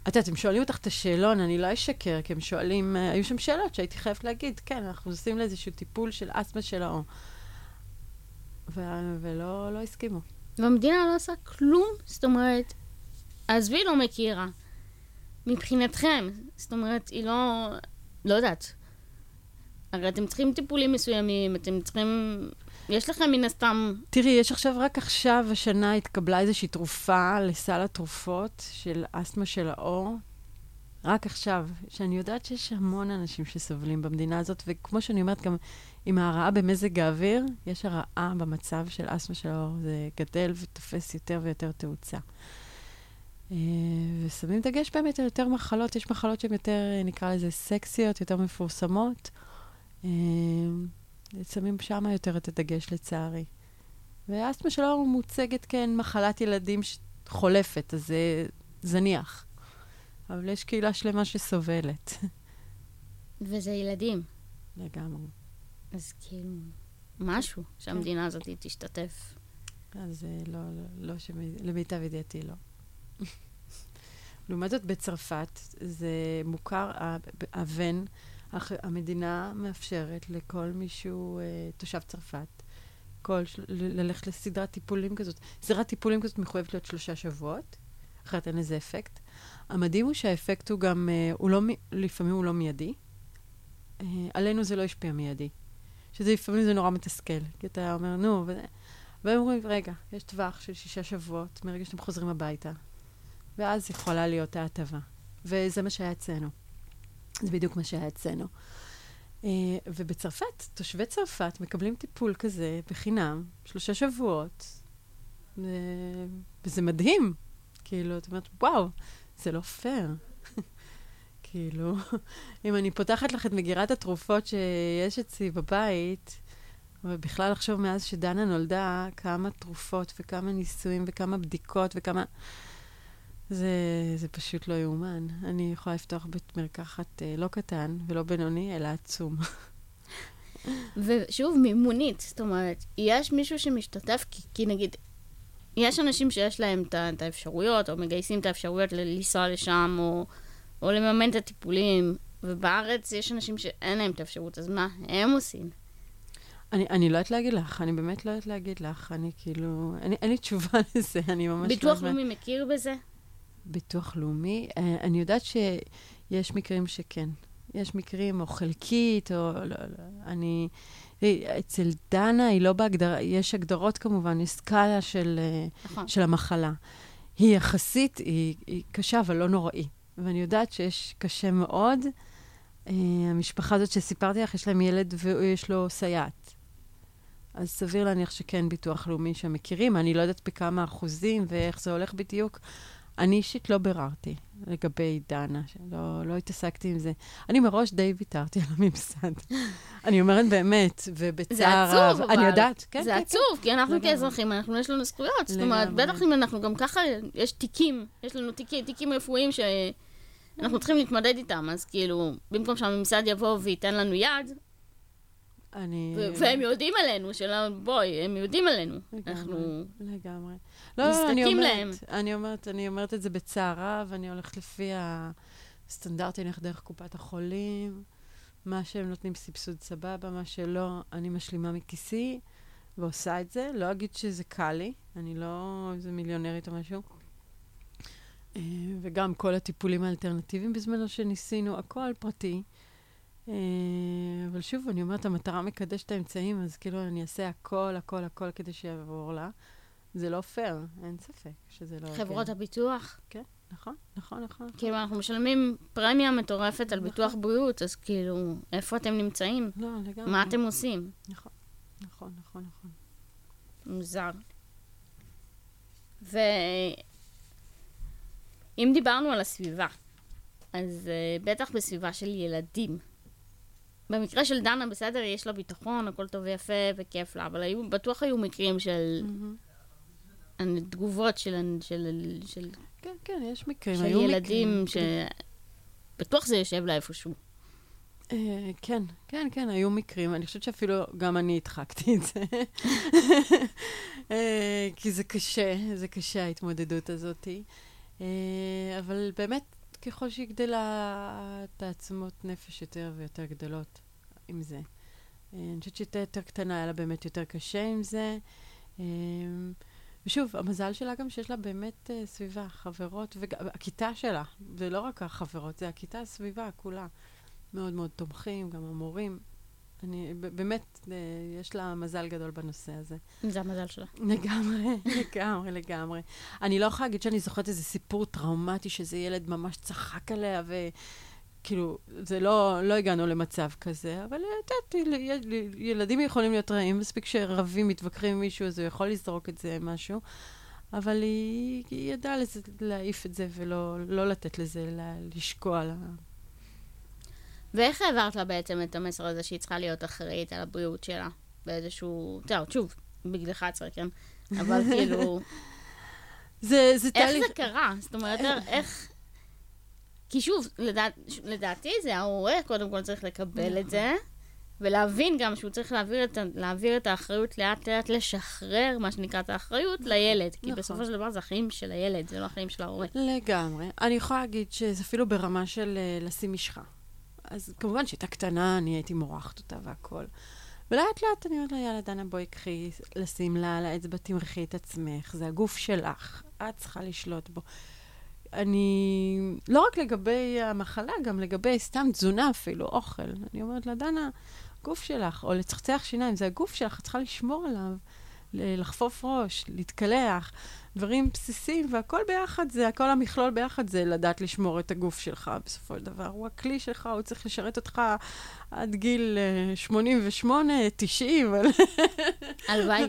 את יודעת, הם שואלים אותך את השאלון, אני לא אשקר, כי הם שואלים, היו שם שאלות שהייתי חייבת להגיד, כן, אנחנו עושים לאיזשהו טיפול של אסתמה של האור. ו- ולא לא הסכימו. והמדינה לא עושה כלום, זאת אומרת, עזבי לא מכירה. מבחינתכם, זאת אומרת, היא לא, לא יודעת. הרי אתם צריכים טיפולים מסוימים, אתם צריכים, יש לכם מן הסתם... תראי, יש עכשיו, רק עכשיו, השנה התקבלה איזושהי תרופה לסל התרופות של אסתמה של האור. רק עכשיו, שאני יודעת שיש המון אנשים שסובלים במדינה הזאת, וכמו שאני אומרת, גם עם ההרעה במזג האוויר, יש הרעה במצב של אסתמה של האור. זה גדל ותופס יותר ויותר תאוצה. ושמים דגש באמת על יותר מחלות. יש מחלות שהן יותר, נקרא לזה, סקסיות, יותר מפורסמות. שמים שם יותר את הדגש לצערי. והאסתמה של האור מוצגת כמחלת ילדים חולפת, אז זה זניח. אבל יש קהילה שלמה שסובלת. וזה ילדים. לגמרי. אז כאילו, משהו שהמדינה הזאת תשתתף. אז לא, לא, לא למיטב ידיעתי לא. לעומת זאת בצרפת, זה מוכר, הבן, המדינה מאפשרת לכל מישהו, תושב צרפת, כל, ללכת לסדרת טיפולים כזאת. סדרת טיפולים כזאת מחויבת להיות שלושה שבועות, אחרת אין איזה אפקט. המדהים הוא שהאפקט הוא גם, הוא לא, לפעמים הוא לא מיידי. עלינו זה לא השפיע מיידי. שזה לפעמים זה נורא מתסכל. כי אתה אומר, נו, וזה... והם אומרים, רגע, יש טווח של שישה שבועות, מרגע שאתם חוזרים הביתה. ואז יכולה להיות ההטבה. וזה מה שהיה אצלנו. זה בדיוק מה שהיה אצלנו. ובצרפת, תושבי צרפת מקבלים טיפול כזה בחינם, שלושה שבועות. וזה מדהים. כאילו, את אומרת, וואו, זה לא פייר. כאילו, אם אני פותחת לך את מגירת התרופות שיש אצלי בבית, ובכלל לחשוב מאז שדנה נולדה, כמה תרופות וכמה ניסויים וכמה בדיקות וכמה... זה, זה פשוט לא יאומן. אני יכולה לפתוח בית מרקחת אה, לא קטן ולא בינוני, אלא עצום. ושוב, מימונית, זאת אומרת, יש מישהו שמשתתף, כי, כי נגיד, יש אנשים שיש להם את האפשרויות, או מגייסים את האפשרויות לנסוע לשם, או, או לממן את הטיפולים, ובארץ יש אנשים שאין להם את האפשרות, אז מה הם עושים? אני, אני לא יודעת להגיד לך, אני באמת לא יודעת להגיד לך, אני כאילו, אני, אין לי תשובה לזה, אני ממש... ביטוח לאומי מכיר בזה? ביטוח לאומי, אני יודעת שיש מקרים שכן. יש מקרים, או חלקית, או... לא, לא, אני... אצל דנה היא לא בהגדרה, יש הגדרות כמובן, יש סקאלה של, נכון. של המחלה. היא יחסית, היא, היא קשה, אבל לא נוראי. ואני יודעת שיש קשה מאוד. המשפחה הזאת שסיפרתי לך, יש להם ילד ויש לו סייעת. אז סביר להניח שכן ביטוח לאומי שמכירים. אני לא יודעת בכמה אחוזים ואיך זה הולך בדיוק. אני אישית לא ביררתי לגבי דנה, לא, לא התעסקתי עם זה. אני מראש די ויתרתי על הממסד. אני אומרת באמת, ובצער רב. זה עצוב, אבל. אני יודעת, כן, זה כן, עצוב, כן. כי אנחנו לגמרי. כאזרחים, אנחנו יש לנו זכויות. זאת אומרת, בטח אם אנחנו גם ככה, יש תיקים, יש לנו תיקים, תיקים רפואיים שאנחנו צריכים להתמודד איתם, אז כאילו, במקום שהממסד יבוא וייתן לנו יד, אני... והם יודעים עלינו, שלא, בואי, הם יודעים עלינו. לגמרי, אנחנו... לגמרי. לא, לא, אני אומרת, להם. אני אומרת, אני אומרת את זה בצער רב, אני הולכת לפי הסטנדרטים, איך דרך קופת החולים, מה שהם נותנים סבסוד סבבה, מה שלא, אני משלימה מכיסי, ועושה את זה. לא אגיד שזה קל לי, אני לא איזה מיליונרית או משהו. וגם כל הטיפולים האלטרנטיביים בזמנו שניסינו, הכל פרטי. אבל שוב, אני אומרת, המטרה מקדשת את האמצעים, אז כאילו אני אעשה הכל, הכל, הכל כדי שיעבור לה. זה לא פייר, אין ספק שזה לא... חברות הביטוח? כן, נכון, נכון, נכון. כאילו, אנחנו משלמים פרמיה מטורפת על ביטוח בריאות, אז כאילו, איפה אתם נמצאים? לא, לגמרי. מה אתם עושים? נכון, נכון, נכון, נכון. מוזר. ואם דיברנו על הסביבה, אז uh, בטח בסביבה של ילדים. במקרה של דנה, בסדר, יש לה ביטחון, הכל טוב ויפה וכיף לה, אבל היו, בטוח היו מקרים של... תגובות של... של, של כן, כן, יש מקרים. של ילדים ש... בטוח זה יושב לה איפשהו. כן, כן, כן, היו מקרים. אני חושבת שאפילו גם אני הדחקתי את זה. כי זה קשה, זה קשה ההתמודדות הזאת. אבל באמת, ככל שהיא גדלה, תעצמות נפש יותר ויותר גדלות עם זה. אני חושבת שהיא יותר קטנה, היה לה באמת יותר קשה עם זה. ושוב, המזל שלה גם שיש לה באמת סביבה, חברות, והכיתה שלה, ולא רק החברות, זה הכיתה, הסביבה, כולה. מאוד מאוד תומכים, גם המורים. אני, באמת, יש לה מזל גדול בנושא הזה. זה המזל שלה. לגמרי, לגמרי, לגמרי. אני לא יכולה להגיד שאני זוכרת איזה סיפור טראומטי, שזה ילד ממש צחק עליה, וכאילו, זה לא, לא הגענו למצב כזה, אבל יודעת, ילדים יכולים להיות רעים, מספיק שרבים מתווכחים עם מישהו, אז הוא יכול לזרוק את זה משהו, אבל היא, היא ידעה לזה, להעיף את זה, ולא לא לתת לזה, לשקוע לה. ואיך העברת לה בעצם את המסר הזה שהיא צריכה להיות אחראית על הבריאות שלה? באיזשהו... טוב, שוב, בגיל אחת עשרה, כן? אבל כאילו... זה, זה איך תהליך... זה קרה? זאת אומרת, איך... כי שוב, לדעת, לדעתי זה ההורה, קודם כל צריך לקבל את זה, ולהבין גם שהוא צריך להעביר את, להעביר את האחריות לאט לאט, לשחרר, מה שנקרא את האחריות, לילד. כי בסופו של דבר זה החיים של הילד, זה לא החיים של ההורה. לגמרי. אני יכולה להגיד שזה אפילו ברמה של לשים משחה. אז כמובן שהייתה קטנה, אני הייתי מורחת אותה והכל. ולאט לאט אני אומרת לה, יאללה, דנה, בואי קחי, לשים לה על האצבע, תמרחי את עצמך, זה הגוף שלך, את צריכה לשלוט בו. אני, לא רק לגבי המחלה, גם לגבי סתם תזונה אפילו, אוכל. אני אומרת לה, דנה, גוף שלך, או לצחצח שיניים, זה הגוף שלך, את צריכה לשמור עליו, לחפוף ראש, להתקלח, דברים בסיסיים, והכל ביחד זה, הכל המכלול ביחד זה לדעת לשמור את הגוף שלך, בסופו של דבר. הוא הכלי שלך, הוא צריך לשרת אותך עד גיל שמונים ושמונה, תשעים. הלוואי.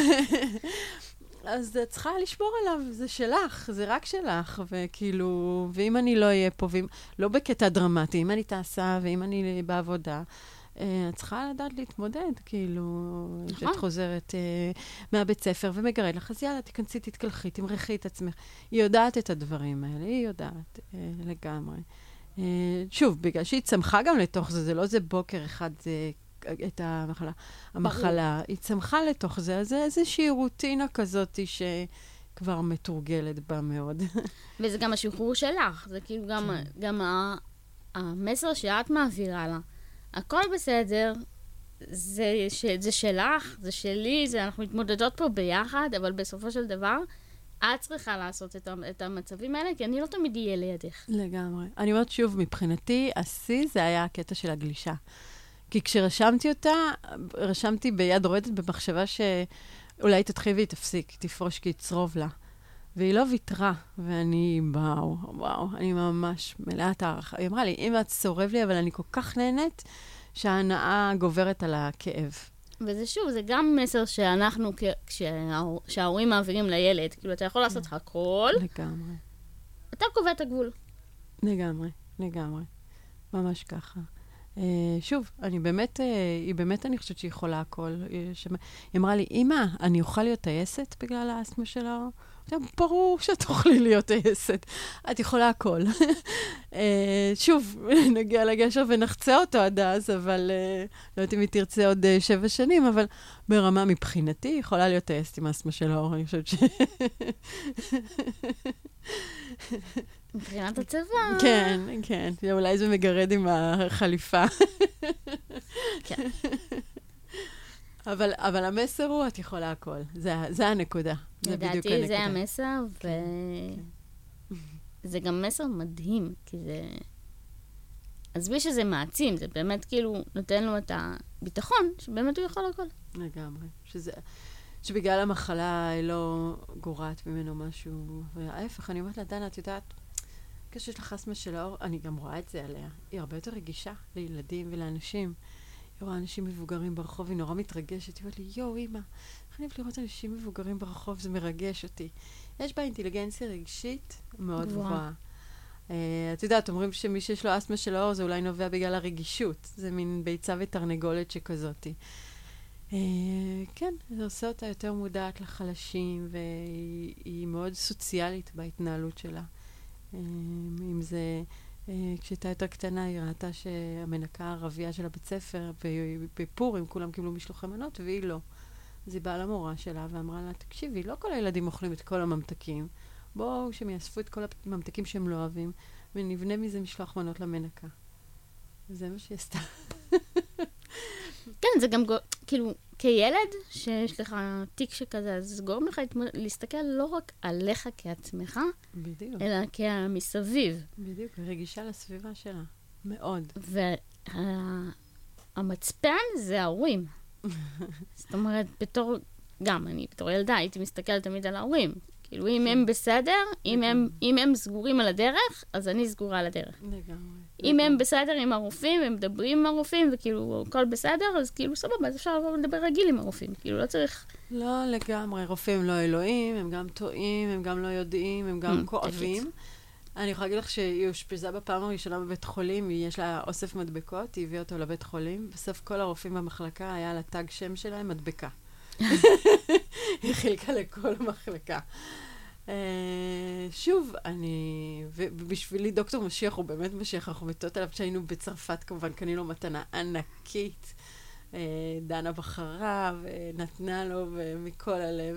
אז את צריכה לשמור עליו, זה שלך, זה רק שלך, וכאילו, ואם אני לא אהיה פה, ואם, לא בקטע דרמטי, אם אני תעשה, ואם אני בעבודה, את צריכה לדעת להתמודד, כאילו, שאת חוזרת מהבית ספר ומגרד לך, אז יאללה, תיכנסי, תתקלחי, תמרחי את עצמך. היא יודעת את הדברים האלה, היא יודעת לגמרי. שוב, בגלל שהיא צמחה גם לתוך זה, זה לא זה בוקר אחד, זה את המחלה. המחלה, היא צמחה לתוך זה, אז זה איזושהי רוטינה כזאת שכבר מתורגלת בה מאוד. וזה גם השחרור שלך, זה כאילו גם המסר שאת מעבירה לה. הכל בסדר, זה, ש, זה שלך, זה שלי, זה, אנחנו מתמודדות פה ביחד, אבל בסופו של דבר, את צריכה לעשות את, את המצבים האלה, כי אני לא תמיד אהיה לידך. לגמרי. אני אומרת שוב, מבחינתי, השיא זה היה הקטע של הגלישה. כי כשרשמתי אותה, רשמתי ביד רועדת במחשבה שאולי תתחיל והיא תפסיק, תפרוש כי יצרוב לה. והיא לא ויתרה, ואני, וואו, וואו, אני ממש מלאת הערכה. היא אמרה לי, אם את צורב לי, אבל אני כל כך נהנית, שההנאה גוברת על הכאב. וזה שוב, זה גם מסר שאנחנו, כשההורים מעבירים לילד, כאילו, אתה יכול לעשות הכל. לגמרי. אתה קובע את הגבול. לגמרי, לגמרי. ממש ככה. Uh, שוב, אני באמת, uh, היא באמת, אני חושבת שהיא יכולה הכל. היא, שמה, היא אמרה לי, אמא, אני אוכל להיות טייסת בגלל האסתמה שלו? ברור שאת תוכלי להיות טייסת. את יכולה הכל. uh, שוב, נגיע לגשר ונחצה אותו עד אז, אבל uh, לא יודעת אם היא תרצה עוד uh, שבע שנים, אבל ברמה מבחינתי, היא יכולה להיות טייסת עם האסתמה שלו. אני חושבת ש... מבחינת הצבא. כן, כן. אולי זה מגרד עם החליפה. כן. אבל, אבל המסר הוא, את יכולה הכל. זה, זה הנקודה. זה בדיוק הנקודה. לדעתי זה המסר, וזה גם מסר מדהים, כי זה... עזבי שזה מעצים, זה באמת כאילו נותן לו את הביטחון, שבאמת הוא יכול הכל. לגמרי. שזה... שבגלל המחלה היא לא גורעת ממנו משהו. וההפך, אני אומרת לה, דנה, את יודעת, כשיש לך אסתמה של האור, אני גם רואה את זה עליה. היא הרבה יותר רגישה לילדים ולאנשים. היא רואה אנשים מבוגרים ברחוב, היא נורא מתרגשת. היא אומרת לי, יו, אמא, איך אני אוהבת לראות אנשים מבוגרים ברחוב, זה מרגש אותי. יש בה אינטליגנציה רגשית מאוד גבוהה. Uh, את יודעת, אומרים שמי שיש לו אסתמה של האור, זה אולי נובע בגלל הרגישות. זה מין ביצה ותרנגולת שכזאתי. Uh, כן, זה עושה אותה יותר מודעת לחלשים, והיא מאוד סוציאלית בהתנהלות שלה. Uh, אם זה, uh, כשהייתה יותר קטנה, היא ראתה שהמנקה הערבייה של הבית ספר, בפורים כולם קיבלו משלוחי מנות, והיא לא. אז היא באה למורה שלה ואמרה לה, תקשיבי, לא כל הילדים אוכלים את כל הממתקים, בואו שהם יאספו את כל הממתקים שהם לא אוהבים, ונבנה מזה משלוח מנות למנקה. זה מה שהיא עשתה. כן, זה גם, כאילו, כילד שיש לך תיק שכזה, אז זה גורם לך להסתכל לא רק עליך כעצמך, בדיוק. אלא כמסביב. בדיוק, רגישה לסביבה שלה. מאוד. והמצפן זה ההורים. זאת אומרת, בתור, גם אני בתור ילדה הייתי מסתכלת תמיד על ההורים. כאילו, אם הם בסדר, אם הם, אם הם סגורים על הדרך, אז אני סגורה על הדרך. לגמרי. אם הם בסדר עם הרופאים, הם מדברים עם הרופאים, וכאילו, הכל בסדר, אז כאילו, סבבה, אז אפשר לדבר רגיל עם הרופאים. כאילו, לא צריך... לא לגמרי, רופאים לא אלוהים, הם גם טועים, הם גם לא יודעים, הם גם כואבים. אני יכולה להגיד לך שהיא אושפזה בפעם הראשונה בבית חולים, יש לה אוסף מדבקות, היא הביאה אותו לבית חולים, בסוף כל הרופאים במחלקה היה לה תג שם שלהם מדבקה. היא חילקה לכל המחלקה. שוב, אני, ובשבילי דוקטור משיח הוא באמת משיח, אנחנו מתות עליו כשהיינו בצרפת, כמובן, קנינו לו מתנה ענקית, דנה בחרה ונתנה לו מכל הלב.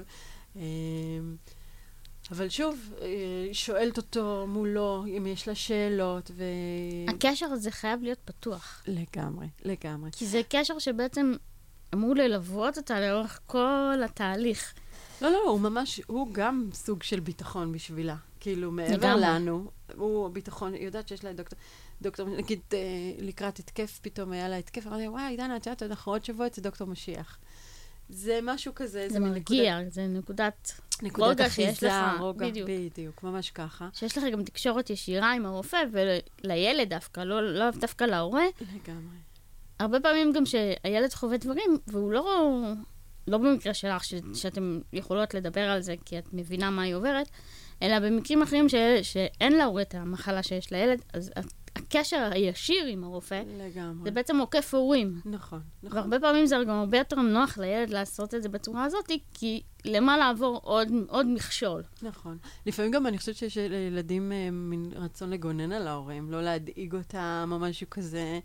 אבל שוב, היא שואלת אותו מולו, אם יש לה שאלות, ו... הקשר הזה חייב להיות פתוח. לגמרי, לגמרי. כי זה קשר שבעצם אמור ללוות אותה לאורך כל התהליך. לא, לא, הוא ממש, הוא גם סוג של ביטחון בשבילה. כאילו, מעבר לנו, הוא ביטחון, היא יודעת שיש לה דוקטור, דוקטור, נגיד, לקראת התקף, פתאום היה לה התקף, אמרתי, וואי, דנה, את יודעת, אנחנו עוד שבוע אצל דוקטור משיח. זה משהו כזה, זה מרגיע, זה נקודת רוגע שיש לך, רוגע, בדיוק, ממש ככה. שיש לך גם תקשורת ישירה עם הרופא, ולילד דווקא, לא דווקא להורה. לגמרי. הרבה פעמים גם שהילד חווה דברים, והוא לא, לא במקרה שלך, ש, שאתם יכולות לדבר על זה, כי את מבינה מה היא עוברת, אלא במקרים אחרים ש, שאין להורה את המחלה שיש לילד, אז הקשר הישיר עם הרופא, לגמרי. זה בעצם עוקף הורים. נכון, נכון. והרבה פעמים זה גם הרבה יותר נוח לילד לעשות את זה בצורה הזאת, כי למה לעבור עוד, עוד מכשול. נכון. לפעמים גם אני חושבת שיש לילדים אה, מין רצון לגונן על ההורים, לא להדאיג אותם או משהו כזה.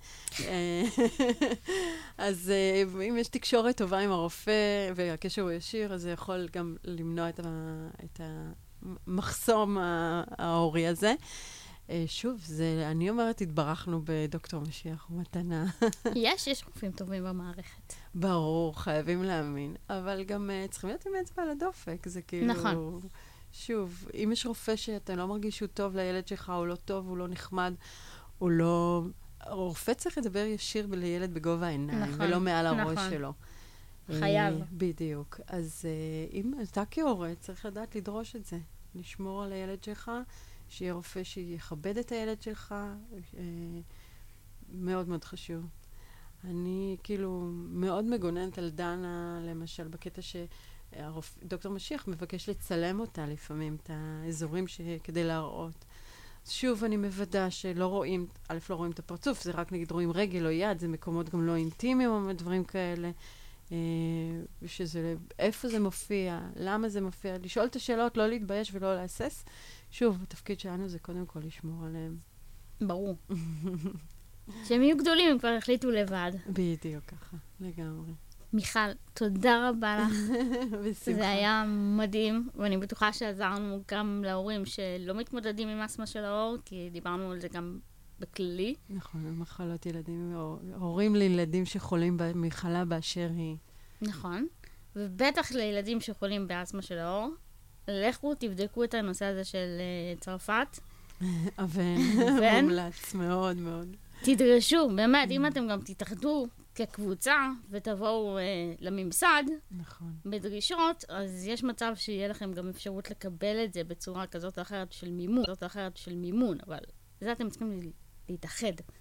אז אה, אם יש תקשורת טובה עם הרופא והקשר הוא ישיר, אז זה יכול גם למנוע את, ה, את המחסום ההורי הזה. שוב, זה, אני אומרת, התברכנו בדוקטור משיח, הוא מתנה. יש, יש רופאים טובים במערכת. ברור, חייבים להאמין, אבל גם uh, צריכים להיות עם אצבע על הדופק, זה כאילו... נכון. שוב, אם יש רופא שאתה לא מרגיש שהוא טוב לילד שלך, הוא לא טוב, הוא לא נחמד, הוא לא... הרופא צריך לדבר ישיר לילד בגובה העיניים, נכון, ולא מעל הראש נכון. שלו. חייב. Uh, בדיוק. אז uh, אם אתה כהורה, צריך לדעת לדרוש את זה, לשמור על הילד שלך, שיהיה רופא שיכבד את הילד שלך, אה, מאוד מאוד חשוב. אני כאילו מאוד מגוננת על דנה, למשל, בקטע שדוקטור משיח מבקש לצלם אותה לפעמים, את האזורים כדי להראות. שוב, אני מוודא שלא רואים, א', לא רואים את הפרצוף, זה רק נגיד רואים רגל או יד, זה מקומות גם לא אינטימיים או דברים כאלה. אה, ושזה, איפה זה מופיע, למה זה מופיע, לשאול את השאלות, לא להתבייש ולא להסס. שוב, התפקיד שלנו זה קודם כל לשמור עליהם. ברור. שהם יהיו גדולים, הם כבר החליטו לבד. בדיוק ככה, לגמרי. מיכל, תודה רבה לך. בשמחה. זה היה מדהים, ואני בטוחה שעזרנו גם להורים שלא מתמודדים עם אסתמה של האור, כי דיברנו על זה גם בכללי. נכון, על מחלות ילדים, הורים לילדים שחולים במחלה באשר היא. נכון, ובטח לילדים שחולים באסתמה של האור. לכו, תבדקו את הנושא הזה של uh, צרפת. אבן, מומלץ, מאוד מאוד. תדרשו, באמת, אם אתם גם תתאחדו כקבוצה ותבואו uh, לממסד, נכון. בדרישות, אז יש מצב שיהיה לכם גם אפשרות לקבל את זה בצורה כזאת או אחרת של מימון, כזאת או אחרת של מימון, אבל זה אתם צריכים להתאחד.